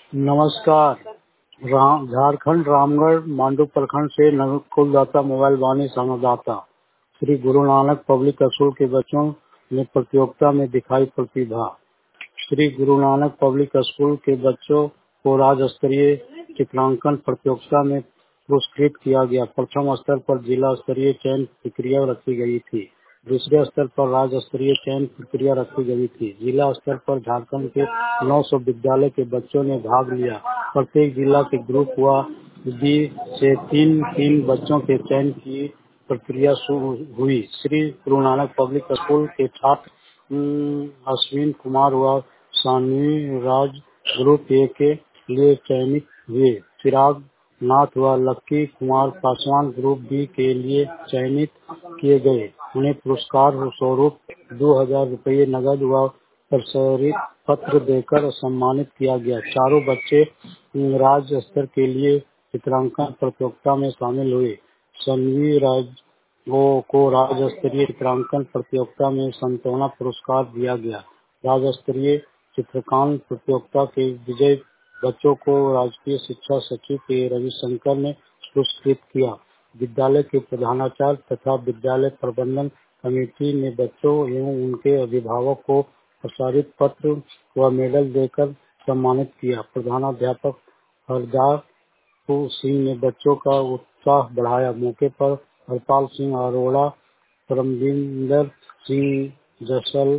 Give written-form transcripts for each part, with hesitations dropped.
नमस्कार। झारखंड रामगढ़ मांडू प्रखंड से नकुलदाता मोबाइल वाणी संवाददाता। श्री गुरु नानक पब्लिक स्कूल के बच्चों ने प्रतियोगिता में दिखाई प्रतिभा। श्री गुरु नानक पब्लिक स्कूल के बच्चों को राज्य स्तरीय चित्रांकन प्रतियोगिता में पुरस्कृत किया गया। प्रथम स्तर पर जिला स्तरीय चयन प्रक्रिया रखी गई थी। दूसरे स्तर पर राज्य स्तरीय चयन प्रक्रिया रखी गई थी। जिला स्तर पर झारखंड के 900 विद्यालय के बच्चों ने भाग लिया। प्रत्येक जिला के ग्रुप व बी से तीन बच्चों के चयन की प्रक्रिया शुरू हुई। श्री गुरु नानक पब्लिक स्कूल के छात्र अश्विन कुमार व सान्वी राज ग्रुप ए के लिए चयनित हुए। चिराग नाथ व Lucky Kumar Paswan group B के लिए चयनित किए गए। उन्हें पुरस्कार स्वरूप 2000 रुपये नगद व प्रशस्ति पत्र देकर सम्मानित किया गया। चारों बच्चे राज्य स्तर के लिए चित्रांकन प्रतियोगिता में शामिल हुए। सान्वी राज को राज्य स्तरीय चित्रांकन प्रतियोगिता में सांत्वना पुरस्कार दिया गया। राज्य स्तरीय चित्रकान प्रतियोगिता के विजयी बच्चों को राजकीय शिक्षा सचिव के रविशंकर ने पुरस्कृत किया। विद्यालय के प्रधानाचार्य तथा विद्यालय प्रबंधन कमेटी ने बच्चों एवं उनके अभिभावक को प्रसारित पत्र व मेडल देकर सम्मानित किया। प्रधानाध्यापक हरदार सिंह ने बच्चों का उत्साह बढ़ाया। मौके पर हरपाल सिंह अरोड़ा, परमविंदर सिंह जसल,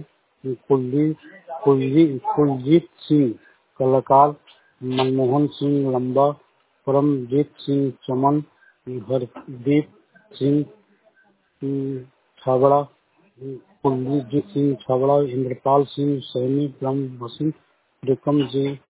कुलजीत सिंह कलाकार, मनमोहन सिंह लंबा, परमजीत सिंह चमन, हरदीप सिंह छाबड़ा, कुलजीत सिंह छाबड़ा, इंद्रपाल सिंह सैनी, ब्रह्म सिंह, विक्रम जी